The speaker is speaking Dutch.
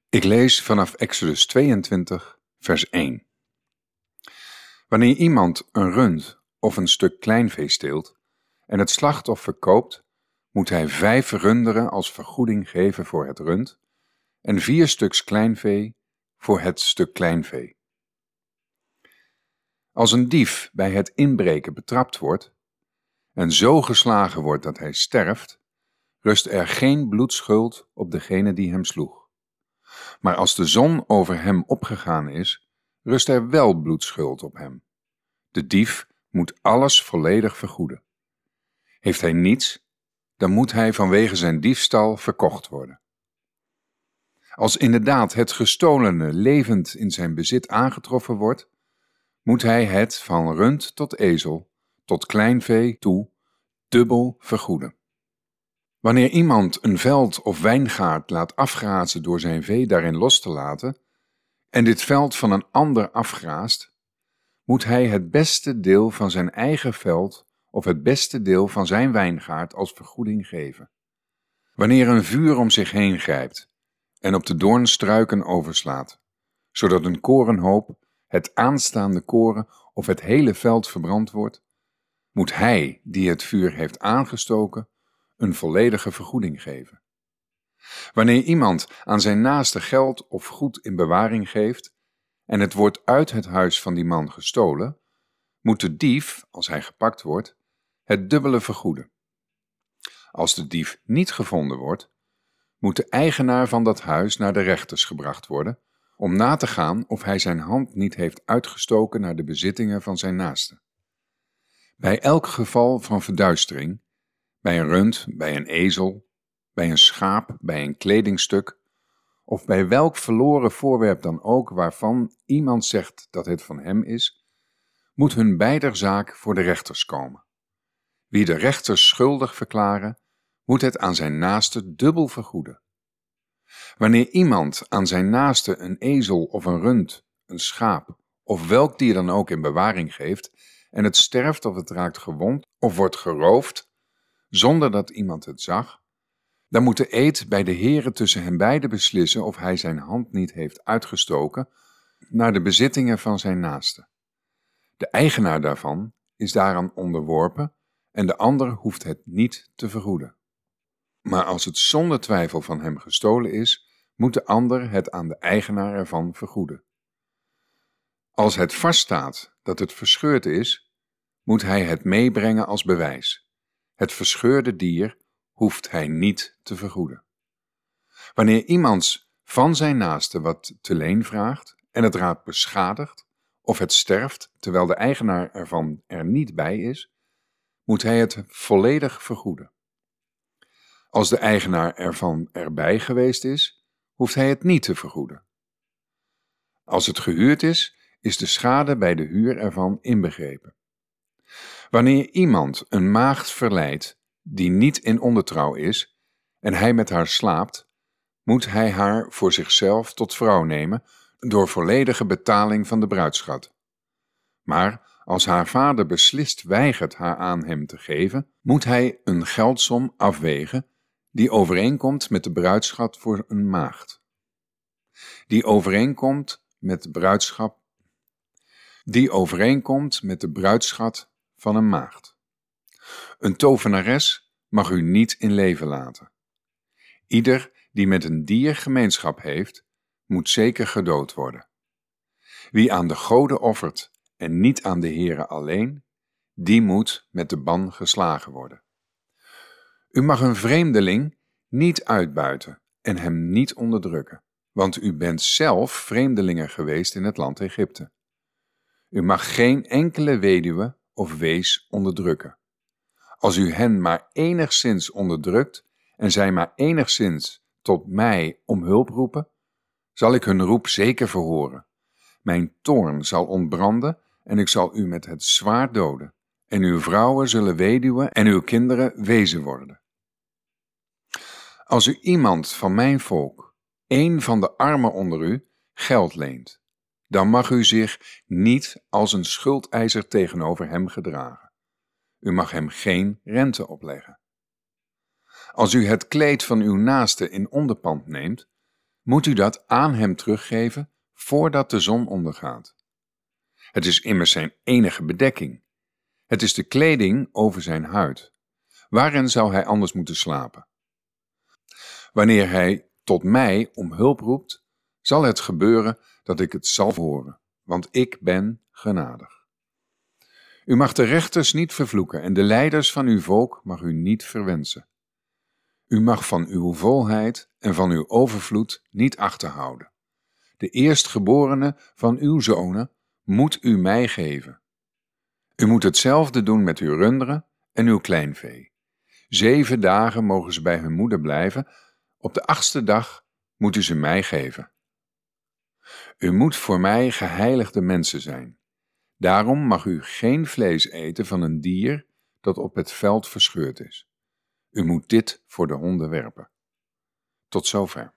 Ik lees vanaf Exodus 22, vers 1. Wanneer iemand een rund of een stuk kleinvee steelt en het slachtoffer koopt, moet hij 5 runderen als vergoeding geven voor het rund en 4 stuks kleinvee voor het stuk kleinvee. Als een dief bij het inbreken betrapt wordt en zo geslagen wordt dat hij sterft, rust er geen bloedschuld op degene die hem sloeg. Maar als de zon over hem opgegaan is, rust er wel bloedschuld op hem. De dief moet alles volledig vergoeden. Heeft hij niets, dan moet hij vanwege zijn diefstal verkocht worden. Als inderdaad het gestolene levend in zijn bezit aangetroffen wordt, moet hij het van rund tot ezel, tot kleinvee toe, dubbel vergoeden. Wanneer iemand een veld of wijngaard laat afgrazen door zijn vee daarin los te laten, en dit veld van een ander afgraast, moet hij het beste deel van zijn eigen veld of het beste deel van zijn wijngaard als vergoeding geven. Wanneer een vuur om zich heen grijpt en op de doornstruiken overslaat, zodat een korenhoop, het aanstaande koren of het hele veld verbrand wordt, moet hij die het vuur heeft aangestoken een volledige vergoeding geven. Wanneer iemand aan zijn naaste geld of goed in bewaring geeft en het wordt uit het huis van die man gestolen, moet de dief, als hij gepakt wordt, het dubbele vergoeden. Als de dief niet gevonden wordt, moet de eigenaar van dat huis naar de rechters gebracht worden om na te gaan of hij zijn hand niet heeft uitgestoken naar de bezittingen van zijn naaste. Bij elk geval van verduistering, bij een rund, bij een ezel, bij een schaap, bij een kledingstuk, of bij welk verloren voorwerp dan ook waarvan iemand zegt dat het van hem is, moet hun beider zaak voor de rechters komen. Wie de rechters schuldig verklaren, moet het aan zijn naaste dubbel vergoeden. Wanneer iemand aan zijn naaste een ezel of een rund, een schaap of welk dier dan ook in bewaring geeft en het sterft of het raakt gewond of wordt geroofd, zonder dat iemand het zag, dan moet de eed bij de Heere tussen hen beiden beslissen of hij zijn hand niet heeft uitgestoken naar de bezittingen van zijn naaste. De eigenaar daarvan is daaraan onderworpen en de ander hoeft het niet te vergoeden. Maar als het zonder twijfel van hem gestolen is, moet de ander het aan de eigenaar ervan vergoeden. Als het vaststaat dat het verscheurd is, moet hij het meebrengen als bewijs. Het verscheurde dier hoeft hij niet te vergoeden. Wanneer iemand van zijn naaste wat te leen vraagt en het raakt beschadigd of het sterft terwijl de eigenaar ervan er niet bij is, moet hij het volledig vergoeden. Als de eigenaar ervan erbij geweest is, hoeft hij het niet te vergoeden. Als het gehuurd is, is de schade bij de huur ervan inbegrepen. Wanneer iemand een maagd verleidt die niet in ondertrouw is en hij met haar slaapt, moet hij haar voor zichzelf tot vrouw nemen door volledige betaling van de bruidsschat. Maar als haar vader beslist weigert haar aan hem te geven, moet hij een geldsom afwegen die overeenkomt met de bruidsschat voor een maagd. Die overeenkomt met de bruidsschat van een maagd. Een tovenares mag u niet in leven laten. Ieder die met een dier gemeenschap heeft, moet zeker gedood worden. Wie aan de goden offert en niet aan de Heere alleen, die moet met de ban geslagen worden. U mag een vreemdeling niet uitbuiten en hem niet onderdrukken, want u bent zelf vreemdelingen geweest in het land Egypte. U mag geen enkele weduwe of wees onderdrukken. Als u hen maar enigszins onderdrukt en zij maar enigszins tot mij om hulp roepen, zal ik hun roep zeker verhoren. Mijn toorn zal ontbranden en ik zal u met het zwaard doden. En uw vrouwen zullen weduwen en uw kinderen wezen worden. Als u iemand van mijn volk, een van de armen onder u, geld leent, dan mag u zich niet als een schuldeiser tegenover hem gedragen. U mag hem geen rente opleggen. Als u het kleed van uw naaste in onderpand neemt, moet u dat aan hem teruggeven voordat de zon ondergaat. Het is immers zijn enige bedekking. Het is de kleding over zijn huid. Waarin zou hij anders moeten slapen? Wanneer hij tot mij om hulp roept, zal het gebeuren dat ik het zal horen, want ik ben genadig. U mag de rechters niet vervloeken en de leiders van uw volk mag u niet verwensen. U mag van uw volheid en van uw overvloed niet achterhouden. De eerstgeborene van uw zonen moet u mij geven. U moet hetzelfde doen met uw runderen en uw kleinvee. 7 dagen mogen ze bij hun moeder blijven. Op de 8e dag moet u ze mij geven. U moet voor mij geheiligde mensen zijn. Daarom mag u geen vlees eten van een dier dat op het veld verscheurd is. U moet dit voor de honden werpen. Tot zover.